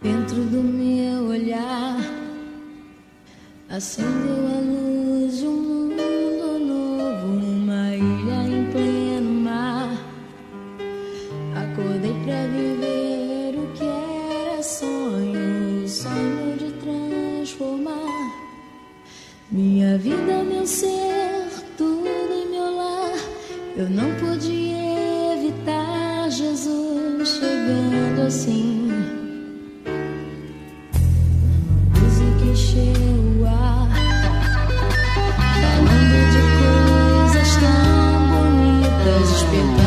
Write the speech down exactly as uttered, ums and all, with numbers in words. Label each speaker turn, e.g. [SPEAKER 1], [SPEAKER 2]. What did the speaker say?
[SPEAKER 1] Dentro do meu olhar acendeu a luz de um mundo novo, uma ilha em pleno mar. Acordei pra viver o que era sonho, sonho de transformar minha vida, meu ser, tudo em meu lar. Eu não podia evitar Jesus chegando assim. Encheu o ar, falando de coisas tão bonitas, despertando